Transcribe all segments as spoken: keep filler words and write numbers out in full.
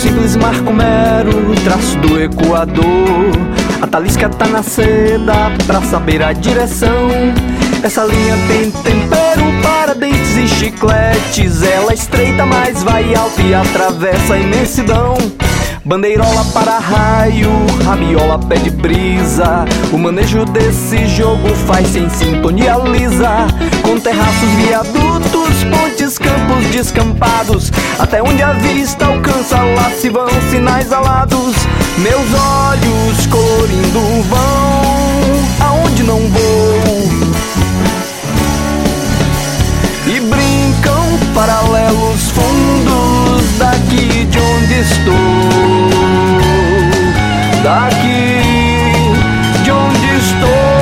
simples marco mero, traço do Equador. A talisca tá na seda pra saber a direção. Essa linha tem tempero para dentes e chicletes. Ela estreita, mas vai alto e atravessa a imensidão. Bandeirola para raio, rabiola pede brisa. O manejo desse jogo faz sem sintonia lisa. Com terraços, viadutos, pontes, campos descampados. Até onde a vista alcança, lá se vão sinais alados. Meus olhos colorindo vão aonde não vou e brincam paralelos fundos daqui de onde estou. Daqui de onde estou.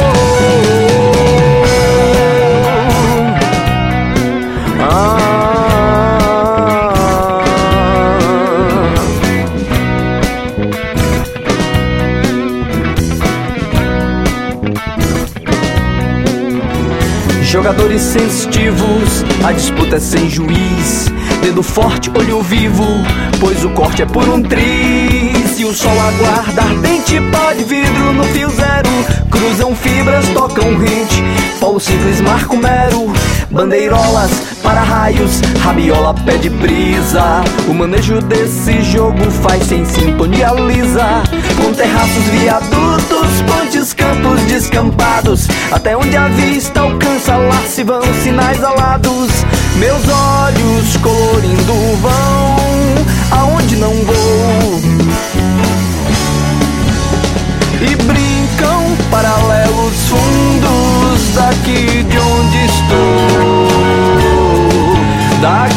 Ah. Jogadores sensitivos, a disputa é sem juiz. Dedo forte, olho vivo, pois o corte é por um triz. E o sol aguarda ardente, pá de vidro no fio zero. Cruzam fibras, tocam rente, polo simples marco mero. Bandeirolas para raios, rabiola pede brisa. O manejo desse jogo faz sem sintonia lisa. Com terraços, viadutos, pontes, campos descampados. Até onde a vista alcança, lá se vão sinais alados. Meus olhos colorindo vão aonde não vou e brincam paralelos fundos daqui de onde estou. Daqui